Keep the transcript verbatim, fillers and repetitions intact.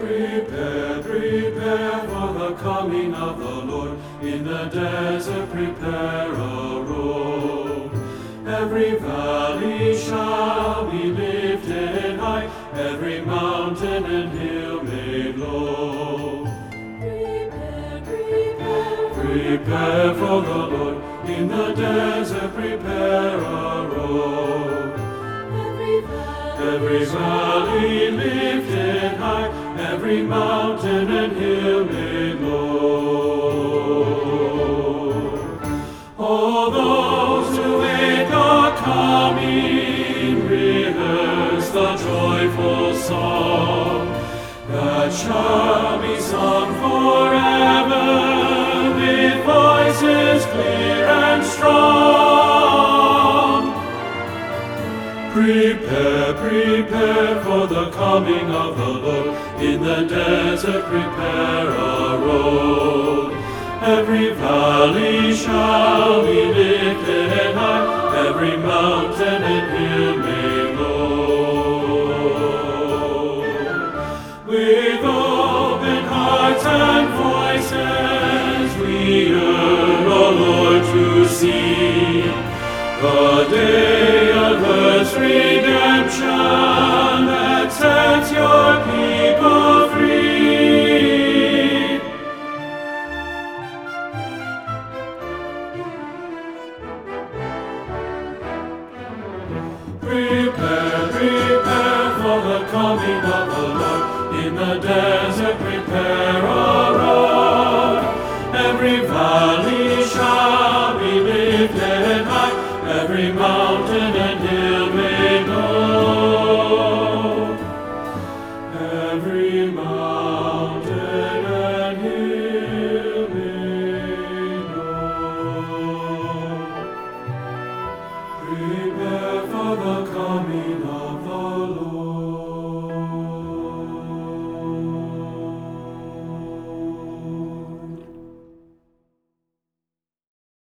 Prepare, prepare for the coming of the Lord. In the desert prepare a road. Every valley shall be lifted high, every mountain and hill made low. Prepare, prepare, Prepare for the Lord. In the desert prepare a road. every valley, Every valley lifted high, every mountain and hill made low. All those who wait the coming, rehearse the joyful song that shall be sung forever with voices clear and strong. Prepare, prepare for the coming of the Lord. In the desert prepare a road. Every valley shall be lifted high, every mountain and hill made low. With open hearts and voices we yearn, O Lord, to see the day of earth's redemption that sets your people free. Prepare, prepare for the coming of the Lord. In the desert